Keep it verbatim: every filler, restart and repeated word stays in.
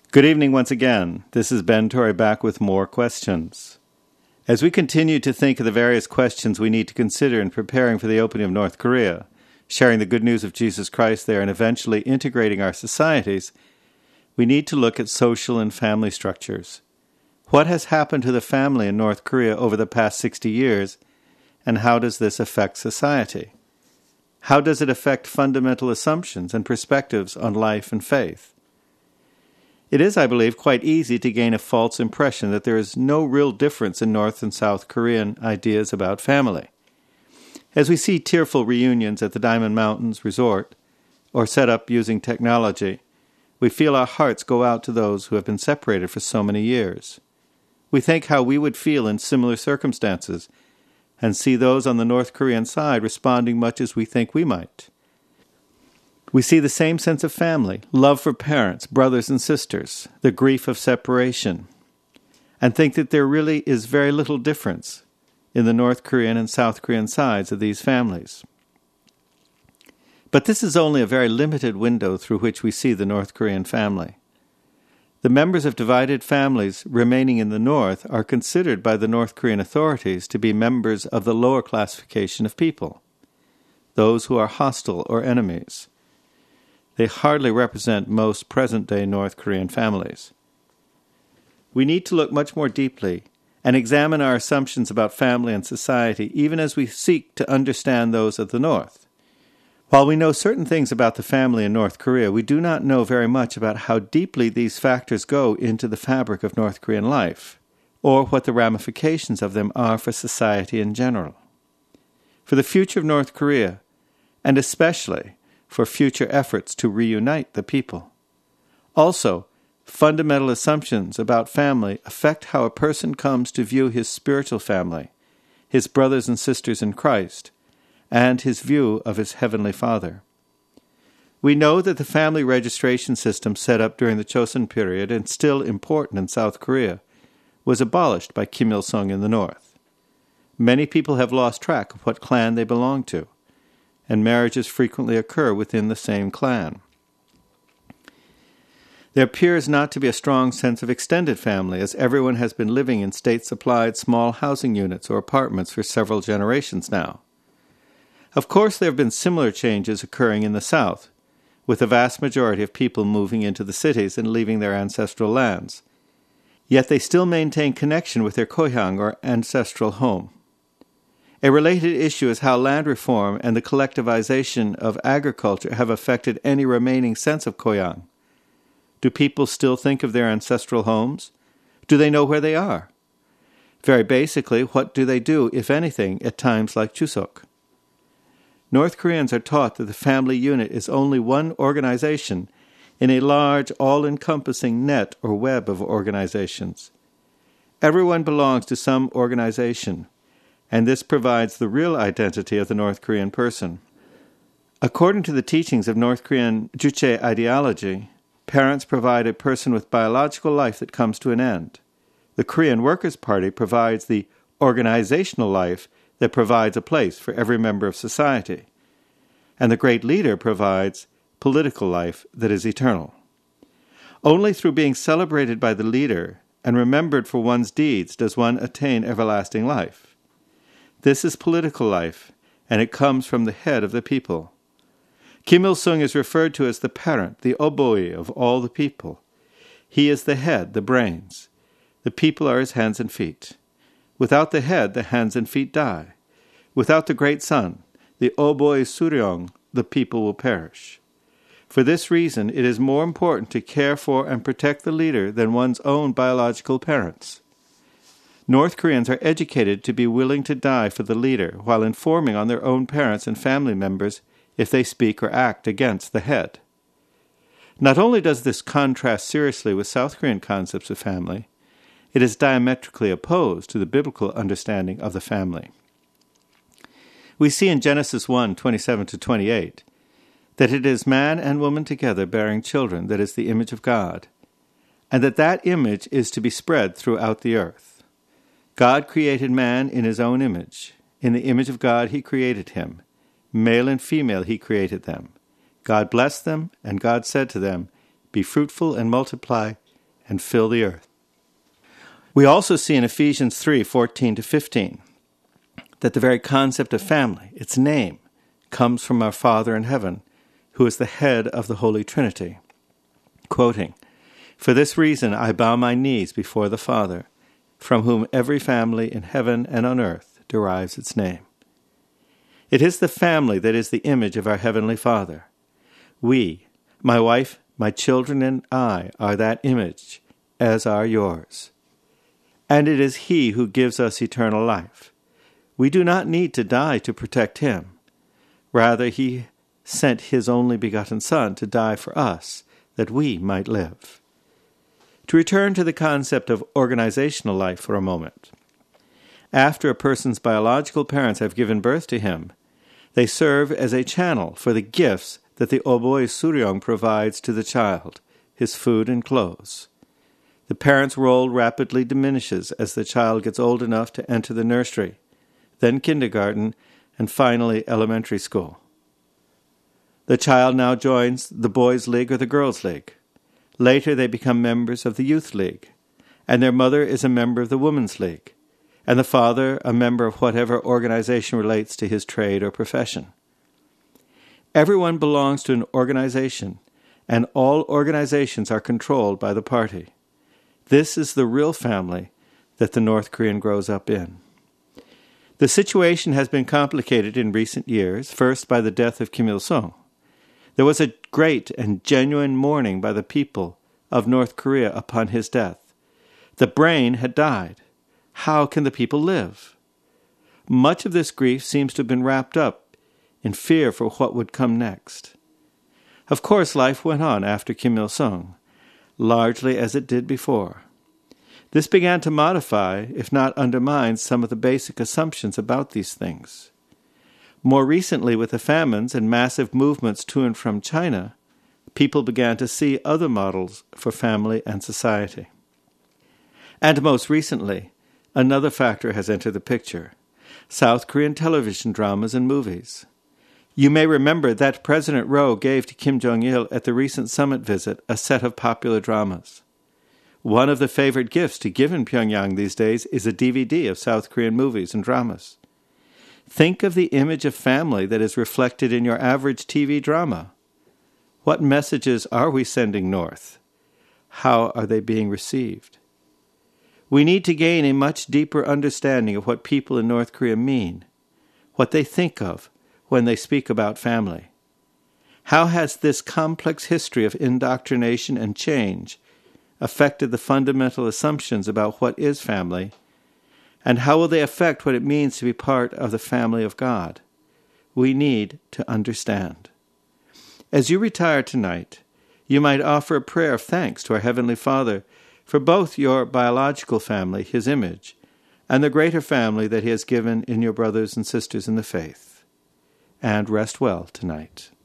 Good evening once again. This is Ben Torrey back with more questions. As we continue to think of the various questions we need to consider in preparing for the opening of North Korea, sharing the good news of Jesus Christ there, and eventually integrating our societies, we need to look at social and family structures. What has happened to the family in North Korea over the past sixty years, and how does this affect society? How does it affect fundamental assumptions and perspectives on life and faith? It is, I believe, quite easy to gain a false impression that there is no real difference in North and South Korean ideas about family. As we see tearful reunions at the Diamond Mountains Resort, or set up using technology, we feel our hearts go out to those who have been separated for so many years. We think how we would feel in similar circumstances, and see those on the North Korean side responding much as we think we might. We see the same sense of family, love for parents, brothers and sisters, the grief of separation, and think that there really is very little difference in the North Korean and South Korean sides of these families. But this is only a very limited window through which we see the North Korean family. The members of divided families remaining in the North are considered by the North Korean authorities to be members of the lower classification of people, those who are hostile or enemies. They hardly represent most present-day North Korean families. We need to look much more deeply and examine our assumptions about family and society, even as we seek to understand those of the North. While we know certain things about the family in North Korea, we do not know very much about how deeply these factors go into the fabric of North Korean life, or what the ramifications of them are for society in general. For the future of North Korea, and especially for future efforts to reunite the people. Also, fundamental assumptions about family affect how a person comes to view his spiritual family, his brothers and sisters in Christ, and his view of his Heavenly Father. We know that the family registration system set up during the Chosun period, and still important in South Korea, was abolished by Kim Il-sung in the North. Many people have lost track of what clan they belong to, and marriages frequently occur within the same clan. There appears not to be a strong sense of extended family, as everyone has been living in state-supplied small housing units or apartments for several generations now. Of course, there have been similar changes occurring in the South, with the vast majority of people moving into the cities and leaving their ancestral lands. Yet they still maintain connection with their gohyang, or ancestral home. A related issue is how land reform and the collectivization of agriculture have affected any remaining sense of gohyang. Do people still think of their ancestral homes? Do they know where they are? Very basically, what do they do, if anything, at times like Chuseok? North Koreans are taught that the family unit is only one organization in a large, all-encompassing net or web of organizations. Everyone belongs to some organization, and this provides the real identity of the North Korean person. According to the teachings of North Korean Juche ideology, parents provide a person with biological life that comes to an end. The Korean Workers' Party provides the organizational life that provides a place for every member of society. And the great leader provides political life that is eternal. Only through being celebrated by the leader and remembered for one's deeds does one attain everlasting life. This is political life, and it comes from the head of the people. Kim Il-sung is referred to as the parent, the oboi of all the people. He is the head, the brains. The people are his hands and feet. Without the head, the hands and feet die. Without the great sun, the oboi Suryong, the people will perish. For this reason, it is more important to care for and protect the leader than one's own biological parents. North Koreans are educated to be willing to die for the leader while informing on their own parents and family members if they speak or act against the head. Not only does this contrast seriously with South Korean concepts of family, it is diametrically opposed to the biblical understanding of the family. We see in Genesis one, twenty-seven to twenty-eight, that it is man and woman together bearing children that is the image of God, and that that image is to be spread throughout the earth. God created man in his own image. In the image of God he created him. Male and female he created them. God blessed them, and God said to them, "Be fruitful and multiply, and fill the earth. We also see in Ephesians three, fourteen to fifteen, that the very concept of family, its name, comes from our Father in heaven, who is the head of the Holy Trinity. Quoting, "For this reason I bow my knees before the Father, from whom every family in heaven and on earth derives its name." It is the family that is the image of our Heavenly Father. We, my wife, my children, and I, are that image, as are yours. And it is He who gives us eternal life. We do not need to die to protect Him. Rather, He sent His only begotten Son to die for us, that we might live. To return to the concept of organizational life for a moment. After a person's biological parents have given birth to him, they serve as a channel for the gifts that the Oboi Suryong provides to the child, his food and clothes. The parent's role rapidly diminishes as the child gets old enough to enter the nursery, then kindergarten, and finally elementary school. The child now joins the boys' league or the girls' league. Later they become members of the youth league, and their mother is a member of the women's league, and the father a member of whatever organization relates to his trade or profession. Everyone belongs to an organization, and all organizations are controlled by the party. This is the real family that the North Korean grows up in. The situation has been complicated in recent years, first by the death of Kim Il-sung. There was a great and genuine mourning by the people of North Korea upon his death. The brain had died. How can the people live? Much of this grief seems to have been wrapped up in fear for what would come next. Of course, life went on after Kim Il-sung, largely as it did before. This began to modify, if not undermine, some of the basic assumptions about these things. More recently, with the famines and massive movements to and from China, people began to see other models for family and society. And most recently, another factor has entered the picture: South Korean television dramas and movies. You may remember that President Roh gave to Kim Jong-il at the recent summit visit a set of popular dramas. One of the favorite gifts to give in Pyongyang these days is a D V D of South Korean movies and dramas. Think of the image of family that is reflected in your average T V drama. What messages are we sending north? How are they being received? We need to gain a much deeper understanding of what people in North Korea mean, what they think of when they speak about family. How has this complex history of indoctrination and change affected the fundamental assumptions about what is family, and how will they affect what it means to be part of the family of God? We need to understand. As you retire tonight, you might offer a prayer of thanks to our Heavenly Father for both your biological family, His image, and the greater family that He has given in your brothers and sisters in the faith. And rest well tonight.